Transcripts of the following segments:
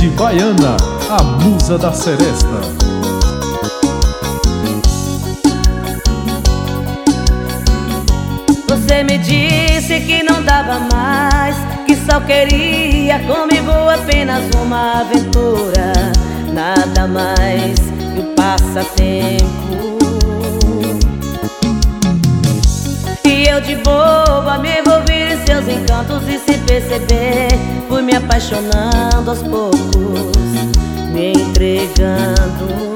Rede Baiana, a musa da seresta. Você me disse que não dava mais, que só queria comigo apenas uma aventura, nada mais que o passatempo. E eu de boa me envolvi em seus encantos e sem perceber fui me apaixonando aos poucos, me entregando.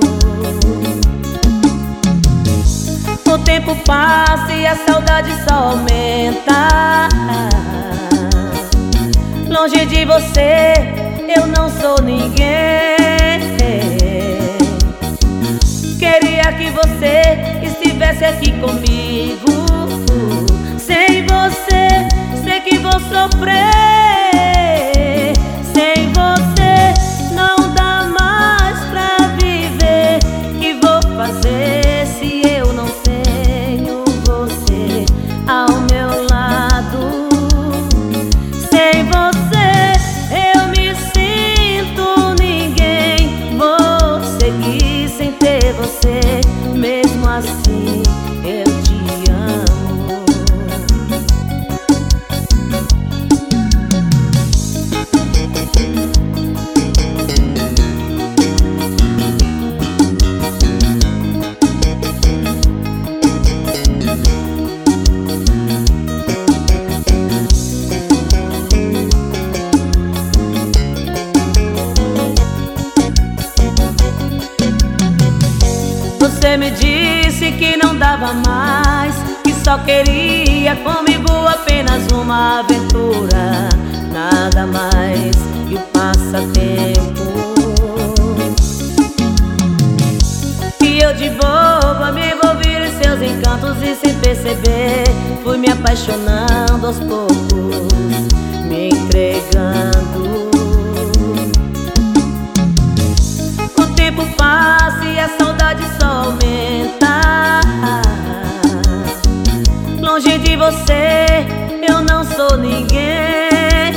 O tempo passa e a saudade só aumenta. Longe de você eu não sou ninguém. Queria que você estivesse aqui comigo. Sem você sei que vou sofrer. Sem você não dá mais pra viver. Que vou fazer se eu não tenho você ao meu lado? Sem você eu me sinto ninguém. Vou seguir sem ter você, mesmo assim eu te amo. Você me disse que não dava mais, que só queria comigo apenas uma aventura, nada mais que o passatempo. E eu de boba me envolvi em seus encantos e sem perceber fui me apaixonando aos poucos, me entregando. O tempo passa e a saudade só aumenta. Longe de você eu não sou ninguém.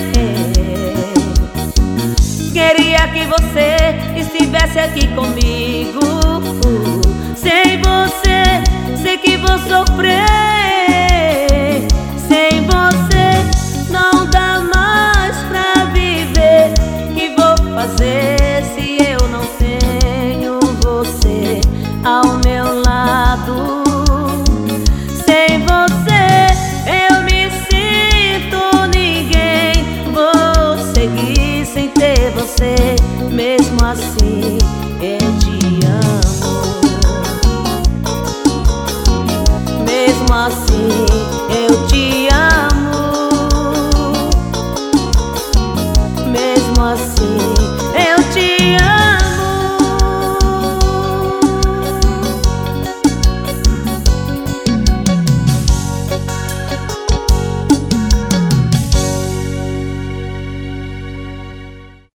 Queria que você estivesse aqui comigo. Sem você sei que vou sofrer. Sem você não dá mais pra viver. Que vou fazer se eu não tenho você ao meu lado? Sem você eu me sinto ninguém. Vou seguir sem ter você, mesmo assim eu te amo. Mesmo assim